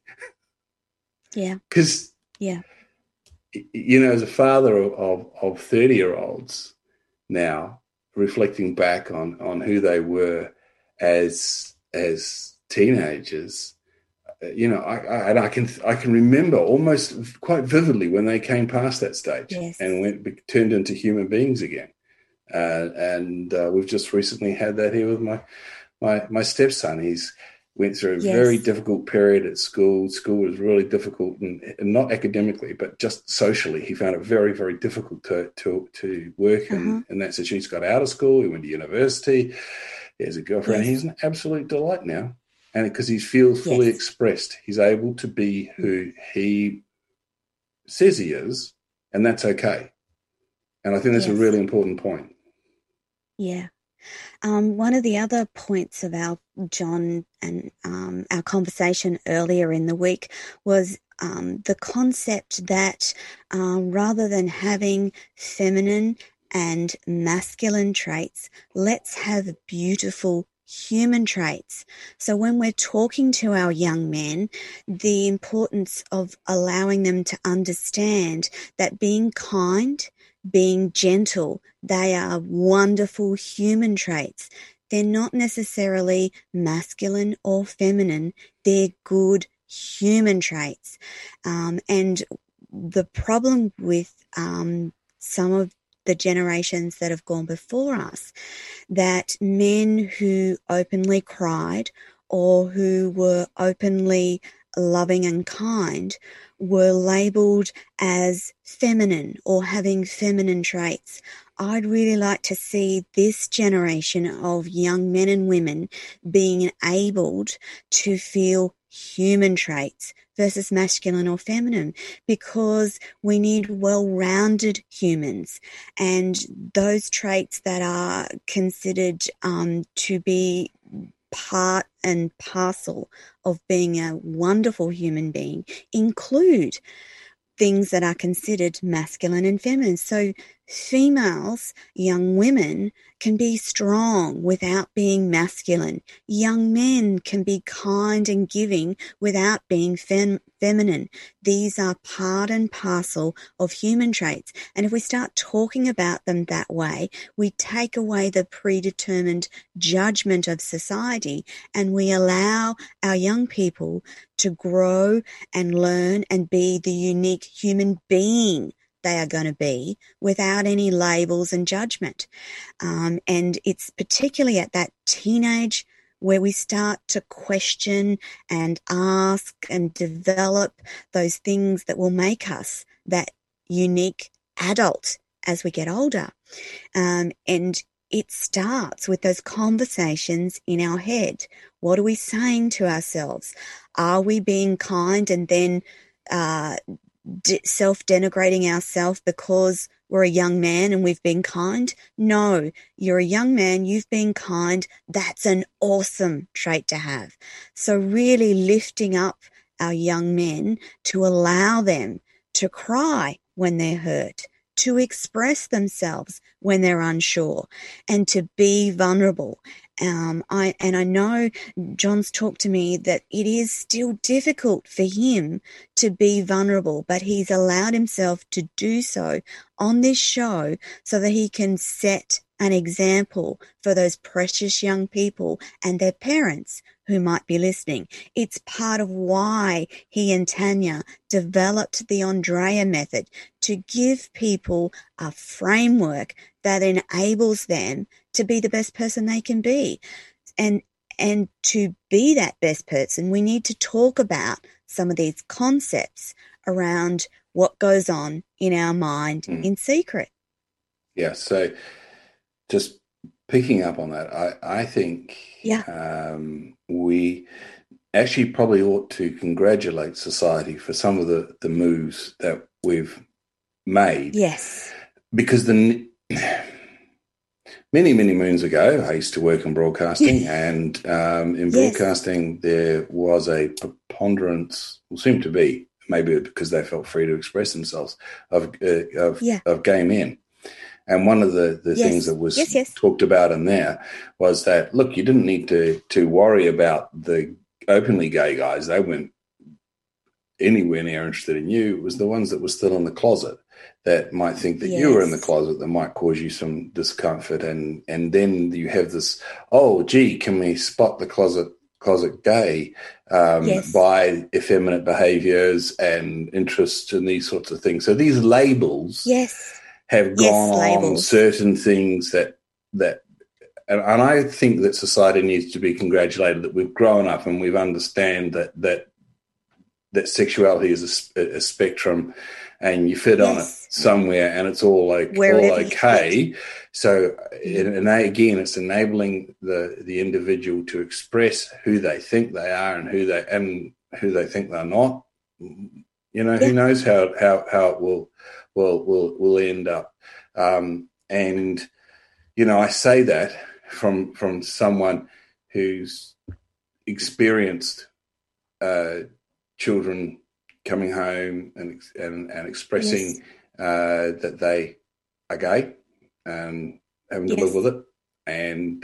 S1: Yeah.
S2: Because,
S1: yeah.
S2: you know, as a father of, of, of thirty-year-olds now, reflecting back on, on who they were as as teenagers, you know, I, I, and I can I can remember almost quite vividly when they came past that stage
S1: yes.
S2: and went turned into human beings again. Uh, and uh, we've just recently had that here with my my my stepson. He's went through a yes. very difficult period at school. School was really difficult, and, and not academically, but just socially. He found it very, very difficult to to to work uh-huh. in, in that situation. He's got out of school. He went to university. He has a girlfriend. Yes. He's an absolute delight now. And because he feels fully yes. expressed, he's able to be who he says he is, and that's okay. And I think that's yes. a really important point.
S1: Yeah. Um, one of the other points of our John and um, our conversation earlier in the week was um, the concept that uh, rather than having feminine and masculine traits, let's have beautiful human traits. So when we're talking to our young men, the importance of allowing them to understand that being kind, being gentle, they are wonderful human traits. They're not necessarily masculine or feminine. They're good human traits. Um, and the problem with um, some of the generations that have gone before us, that men who openly cried or who were openly loving and kind were labelled as feminine or having feminine traits. I'd really like to see this generation of young men and women being enabled to feel human traits versus masculine or feminine, because we need well-rounded humans, and those traits that are considered um, to be part and parcel of being a wonderful human being include things that are considered masculine and feminine. So females, young women, can be strong without being masculine. Young men can be kind and giving without being fem- feminine. These are part and parcel of human traits. And if we start talking about them that way, we take away the predetermined judgment of society, and we allow our young people to grow and learn and be the unique human being they are going to be without any labels and judgment. Um, and it's particularly at that teenage where we start to question and ask and develop those things that will make us that unique adult as we get older. Um, and it starts with those conversations in our head. What are we saying to ourselves? Are we being kind and then uh, de- self-denigrating ourselves because we're a young man and we've been kind. No, you're a young man, you've been kind. That's an awesome trait to have. So really lifting up our young men to allow them to cry when they're hurt, to express themselves when they're unsure, and to be vulnerable. Um, I and I know John's talked to me that it is still difficult for him to be vulnerable, but he's allowed himself to do so on this show so that he can set an example for those precious young people and their parents who might be listening. It's part of why he and Tanya developed the Andrea method, to give people a framework that enables them to be the best person they can be. And and to be that best person, we need to talk about some of these concepts around what goes on in our mind mm. in secret.
S2: Yeah, so just picking up on that, I, I think
S1: yeah.
S2: um, we actually probably ought to congratulate society for some of the, the moves that we've made.
S1: Yes.
S2: Because the many, many moons ago, I used to work in broadcasting, and um, in yes. broadcasting there was a preponderance, well, seemed to be, maybe because they felt free to express themselves, of uh, of,
S1: yeah.
S2: of gay men. And one of the, the
S1: yes.
S2: things that was
S1: yes, yes.
S2: talked about in there was that, look, you didn't need to to worry about the openly gay guys. They weren't anywhere near interested in you. It was the ones that were still in the closet that might think that yes. you were in the closet that might cause you some discomfort. And, and then you have this, oh, gee, can we spot the closet closet gay um, yes. by effeminate behaviors and interests and these sorts of things. So these labels
S1: yes.
S2: have gone
S1: yes,
S2: on certain things that, that and, and I think that society needs to be congratulated that we've grown up and we've understand that that that sexuality is a, a spectrum, and you fit yes. on it somewhere, and it's all like Wherever all okay. So, mm-hmm. and again, it's enabling the the individual to express who they think they are and who they and who they think they're not. You know, yeah. who knows how how how it will will will will end up. Um, and you know, I say that from from someone who's experienced Uh, children coming home and and, and expressing yes. uh, that they are gay and having to yes. live with it, and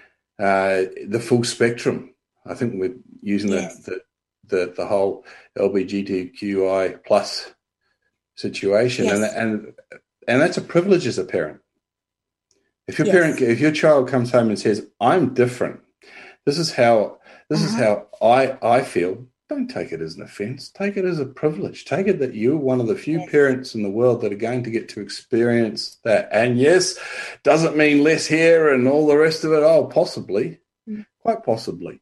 S2: uh, the full spectrum. I think we're using yes. the, the the the whole L G B T Q I plus situation, yes. and and and that's a privilege as a parent. If your yes. parent, if your child comes home and says, "I'm different. This is how this uh-huh. is how I I feel." Don't take it as an offense. Take it as a privilege. Take it that you're one of the few yes. parents in the world that are going to get to experience that. And yes, doesn't mean less hair and all the rest of it. Oh, possibly, mm. quite possibly.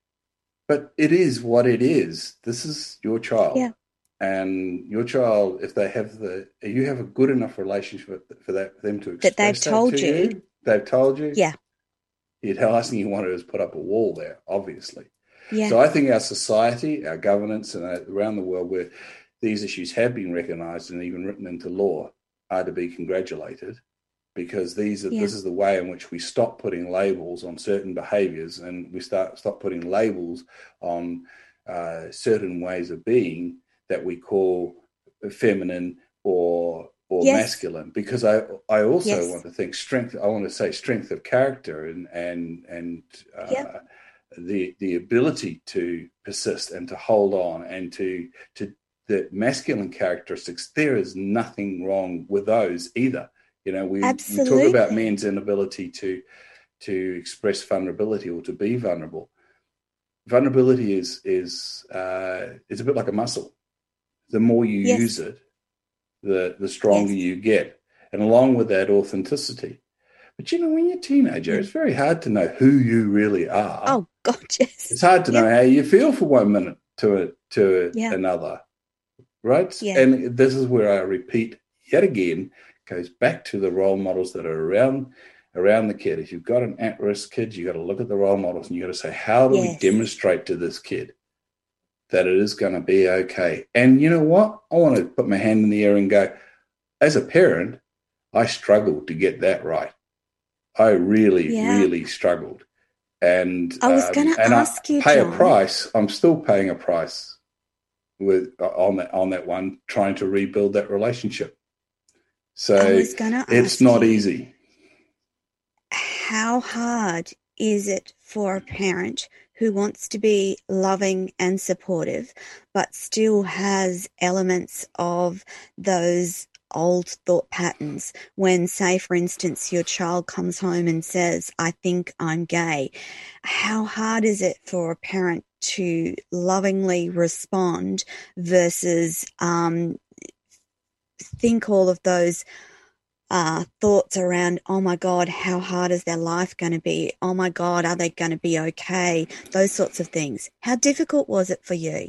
S2: But it is what it is. This is your child.
S1: Yeah.
S2: And your child, if they have the, you have a good enough relationship for that, for them to express
S1: that they've
S2: that
S1: told
S2: to
S1: you.
S2: you. They've told you.
S1: Yeah.
S2: The last thing you want to do is put up a wall there, obviously.
S1: Yeah.
S2: So I think our society, our governance, and around the world where these issues have been recognised and even written into law are to be congratulated, because these are, yeah. this is the way in which we stop putting labels on certain behaviours, and we start stop putting labels on uh, certain ways of being that we call feminine or or yes. masculine. Because I I also yes. want to think strength. I want to say strength of character and and and. Uh, yeah. the the ability to persist and to hold on and to to the masculine characteristics, there is nothing wrong with those either. You know, we, we talk about men's inability to to express vulnerability or to be vulnerable. Vulnerability is is uh, it's a bit like a muscle. The more you yes. use it, the the stronger yes. you get, and along with that, authenticity. But you know, when you're a teenager, mm. it's very hard to know who you really are.
S1: Oh God, yes.
S2: It's hard to
S1: yep.
S2: know how you feel for one minute to a, to
S1: yeah.
S2: another, right?
S1: Yeah.
S2: And this is where I repeat yet again, goes back to the role models that are around around the kid. If you've got an at-risk kid, you got to look at the role models and you got to say, how do yes. we demonstrate to this kid that it is going to be okay. And you know what? I want to put my hand in the air and go, as a parent, I struggled to get that right. I really,
S1: Yeah.
S2: really struggled. And
S1: I was
S2: um,
S1: going to
S2: and
S1: ask
S2: I
S1: you,
S2: pay
S1: John.
S2: a price. I'm still paying a price with on that on that one, trying to rebuild that relationship. So
S1: I was going to
S2: it's
S1: ask
S2: not
S1: you,
S2: easy.
S1: how hard is it for a parent who wants to be loving and supportive, but still has elements of those old thought patterns when, say, for instance, your child comes home and says, I think I'm gay? How hard is it for a parent to lovingly respond versus um, think all of those uh, thoughts around, oh my God, how hard is their life going to be? Oh my God, are they going to be okay? Those sorts of things. How difficult was it for you?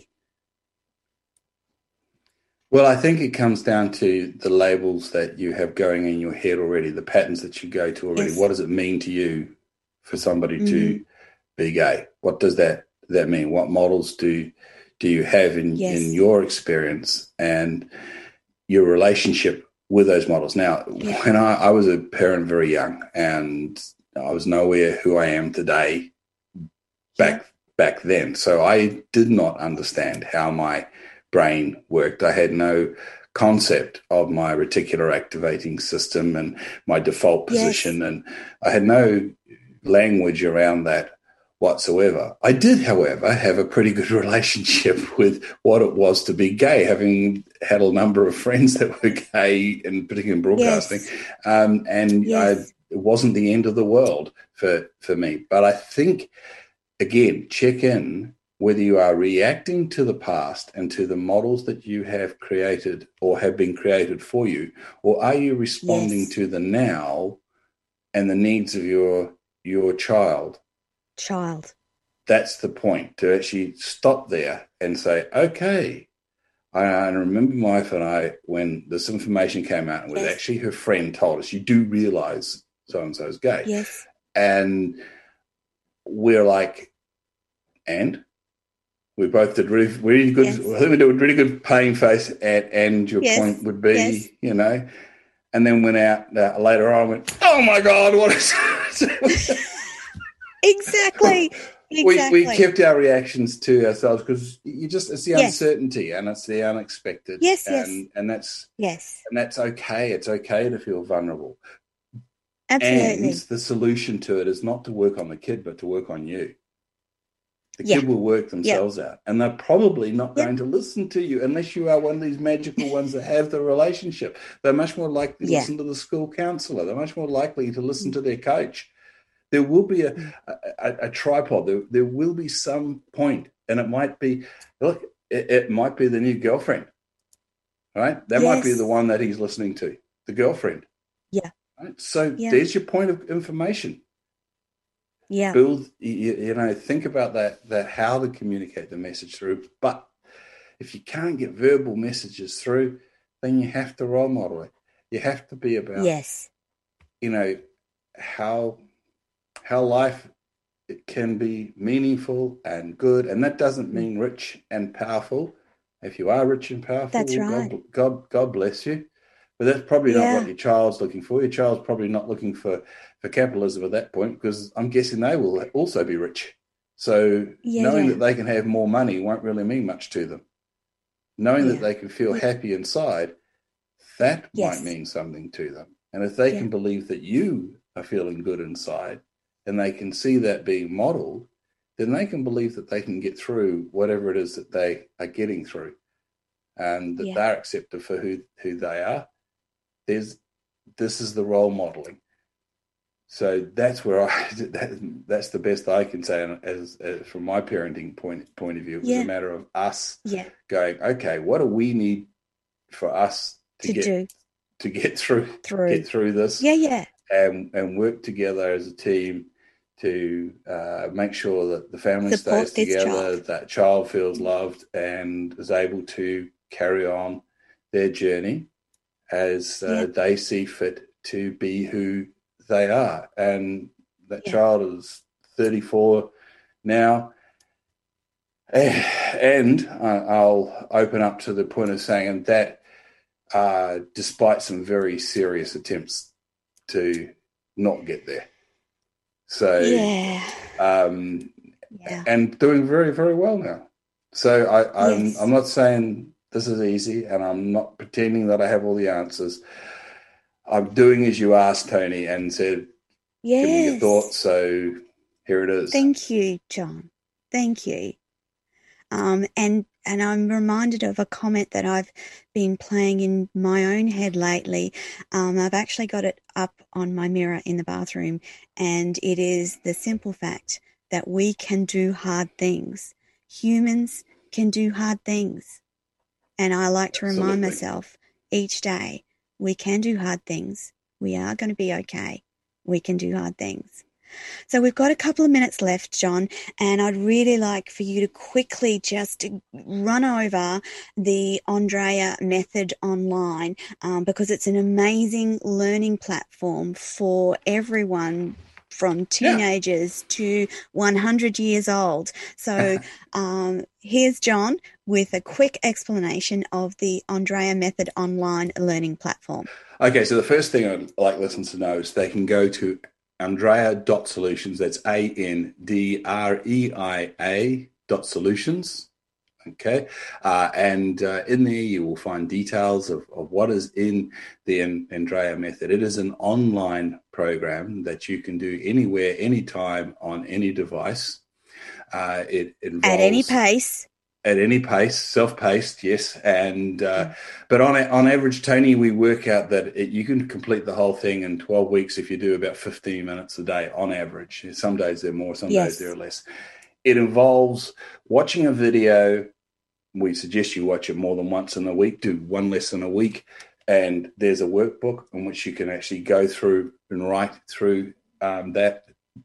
S2: Well, I think it comes down to the labels that you have going in your head already, the patterns that you go to already.
S1: Yes.
S2: What does it mean to you for somebody
S1: Mhm.
S2: to be gay? What does that that mean? What models do do you have in,
S1: Yes.
S2: in your experience and your relationship with those models? Now,
S1: Yeah.
S2: when I, I was a parent very young, and I was nowhere who I am today back
S1: Yeah.
S2: back then. So I did not understand how my brain worked. I had no concept of my reticular activating system and my default position,
S1: Yes.
S2: and I had no language around that whatsoever. I did, however, have a pretty good relationship with what it was to be gay, having had a number of friends that were gay, and particularly in broadcasting.
S1: Yes.
S2: Um, and I,
S1: Yes.
S2: it wasn't the end of the world for, for me. But I think, again, check in whether you are reacting to the past and to the models that you have created or have been created for you, or are you responding
S1: Yes.
S2: to the now and the needs of your your child?
S1: Child.
S2: That's the point, to actually stop there and say, okay. I, I remember my wife and I, when this information came out, it was
S1: Yes.
S2: actually her friend told us, you do realize so-and-so is gay.
S1: Yes.
S2: And we're like, and? We both did really, really good.
S1: Yes.
S2: I think we did a really good paying face. And, and your
S1: Yes.
S2: point would be,
S1: Yes.
S2: you know, and then went out uh, later on. Went, oh my God, what is?
S1: Exactly.
S2: we
S1: Exactly.
S2: we kept our reactions to ourselves because you just it's the
S1: Yes.
S2: uncertainty and it's the unexpected.
S1: Yes.
S2: And
S1: Yes.
S2: and that's
S1: Yes.
S2: and that's okay. It's okay to feel vulnerable.
S1: Absolutely.
S2: And the solution to it is not to work on the kid, but to work on you. The
S1: Yeah.
S2: kid will work themselves
S1: Yep.
S2: out, and they're probably not
S1: Yep.
S2: going to listen to you unless you are one of these magical ones that have the relationship. They're much more likely to
S1: Yeah.
S2: listen to the school counselor. They're much more likely to listen to their coach. There will be a,
S1: Mm.
S2: a, a, a tripod. There, there will be some point, and it might be, look, it, it might be the new girlfriend, right? That might be
S1: Yes.
S2: the one that he's listening to, the girlfriend.
S1: Yeah.
S2: Right? So
S1: Yeah.
S2: there's your point of information.
S1: Yeah.
S2: Build, you, you know, think about that, that how to communicate the message through. But if you can't get verbal messages through, then you have to role model it. You have to be about,
S1: Yes.
S2: you know, how how life it can be meaningful and good, and that doesn't mean rich and powerful. If you are rich and powerful,
S1: That's
S2: well,
S1: right.
S2: God, God, God bless you. But that's probably not what
S1: Yeah.
S2: your child's looking for. Your child's probably not looking for, for capitalism at that point, because I'm guessing they will also be rich. So
S1: Yeah.
S2: knowing
S1: Yeah.
S2: that they can have more money won't really mean much to them. Knowing that
S1: Yeah.
S2: they can feel
S1: Yeah.
S2: happy inside, that might
S1: Yes.
S2: mean something to them. And if they
S1: Yeah.
S2: can believe that you are feeling good inside and they can see that being modeled, then they can believe that they can get through whatever it is that they are getting through, and that
S1: Yeah.
S2: they're accepted for who, who they are. There's this is the role modeling. So that's where I that, that's the best I can say as, as from my parenting point point of view. It was
S1: Yeah.
S2: a matter of us
S1: Yeah.
S2: going, okay, what do we need for us to,
S1: To
S2: get
S1: do
S2: to get through
S1: through.
S2: get through this,
S1: Yeah. Yeah.
S2: and and work together as a team to uh, make sure that the family
S1: Support
S2: stays
S1: this
S2: together,
S1: child.
S2: that child feels loved and is able to carry on their journey as uh,
S1: Yeah.
S2: they see fit to be who they are. And that
S1: Yeah.
S2: child is thirty-four now. And I'll open up to the point of saying that uh, despite some very serious attempts to not get there. So,
S1: yeah.
S2: um,
S1: Yeah.
S2: and doing very, very well now. So I, I'm,
S1: Yes.
S2: I'm not saying this is easy, and I'm not pretending that I have all the answers. I'm doing as you asked, Tony, and said,
S1: Yes.
S2: give me your thoughts. So here it is.
S1: Thank you, John. Thank you. Um, and and I'm reminded of a comment that I've been playing in my own head lately. Um, I've actually got it up on my mirror in the bathroom, and it is the simple fact that we can do hard things. Humans can do hard things. And I like to
S2: Absolutely.
S1: remind myself each day, we can do hard things. We are going to be okay. We can do hard things. So we've got a couple of minutes left, John, and I'd really like for you to quickly just run over the Andrea Method online, um, because it's an amazing learning platform for everyone from teenagers yeah. to one hundred years old. So um, here's John with a quick explanation of the Andrea Method online learning platform.
S2: Okay, so the first thing I'd like listeners to know is they can go to Andrea dot solutions. That's A N D R E I A dot solutions. Okay. Uh, and uh, in there you will find details of, of what is in the Andrea Method. It is an online program that you can do anywhere, anytime, on any device. Uh, it involves...
S1: At any pace.
S2: At any pace, self-paced, yes. And uh, mm. But on on average, Tony, we work out that it, you can complete the whole thing in twelve weeks if you do about fifteen minutes a day on average. Some days they're more, some
S1: yes.
S2: days they're less. It involves watching a video. We suggest you watch it more than once in a week. Do one lesson a week. And there's a workbook in which you can actually go through and write through um, that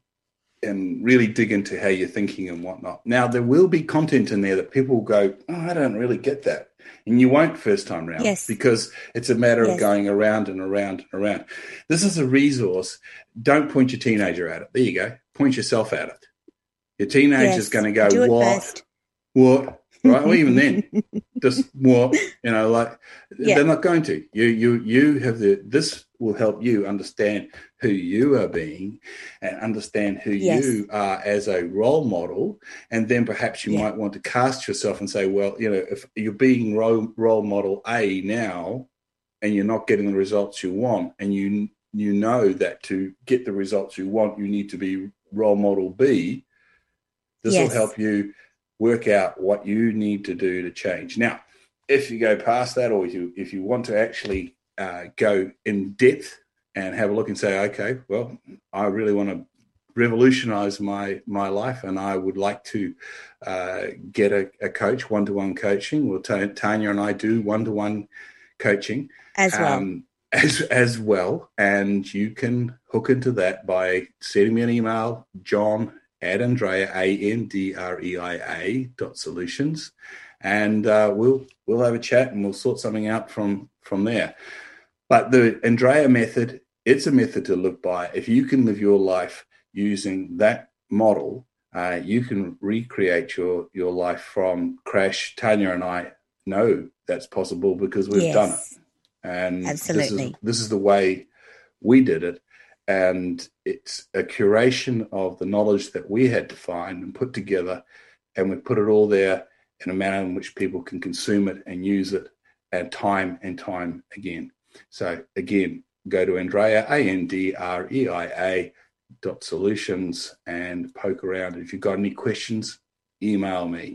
S2: and really dig into how you're thinking and whatnot. Now, there will be content in there that people will go, oh, I don't really get that. And you won't first time round
S1: yes.
S2: because it's a matter
S1: yes.
S2: of going around and around and around. This is a resource. Don't point your teenager at it. There you go. Point yourself at it. Your teenager
S1: yes.
S2: is going to go,
S1: Do it
S2: what?
S1: First.
S2: What? Right? Well, even then, just what? You know, like
S1: yeah.
S2: they're not going to. You, you, you have the. This will help you understand who you are being, and understand who
S1: yes.
S2: you are as a role model, and then perhaps you yeah. might want to cast yourself and say, well, you know, if you're being role role model A now, and you're not getting the results you want, and you you know that to get the results you want, you need to be role model B. This yes. will help you work out what you need to do to change. Now, if you go past that, or if you, if you want to actually uh, go in depth and have a look and say, okay, well, I really want to revolutionize my my life, and I would like to uh, get a, a coach, one-to-one coaching. Well, Tanya and I do one-to-one coaching.
S1: As well. Um,
S2: as, as well. And you can hook into that by sending me an email, John at Andrea, A N D R E I A dot solutions, and uh, we'll we'll have a chat and we'll sort something out from from there. But the Andrea Method, it's a method to live by. If you can live your life using that model, uh, you can recreate your your life from crash. Tanya and I know that's possible because we've
S1: yes.
S2: done it, and
S1: absolutely,
S2: this is, this is the way we did it. And it's a curation of the knowledge that we had to find and put together, and we put it all there in a manner in which people can consume it and use it and time and time again. So again, go to Andrea, A N D R E I A dot solutions, and poke around. If you've got any questions, email me.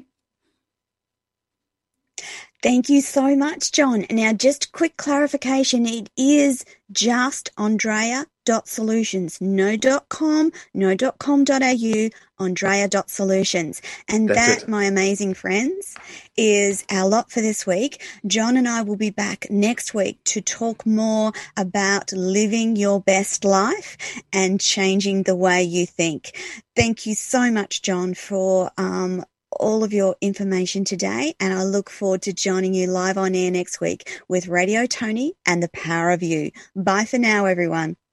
S1: Thank you so much, John. Now, just quick clarification. It is just Andrea dot solutions, no .com, no .com.au, Andrea dot solutions. And
S2: That's
S1: that,
S2: it.
S1: my amazing friends, is our lot for this week. John and I will be back next week to talk more about living your best life and changing the way you think. Thank you so much, John, for um, all of your information today, and I look forward to joining you live on air next week with Radio Tony and the Power of You. Bye for now, everyone.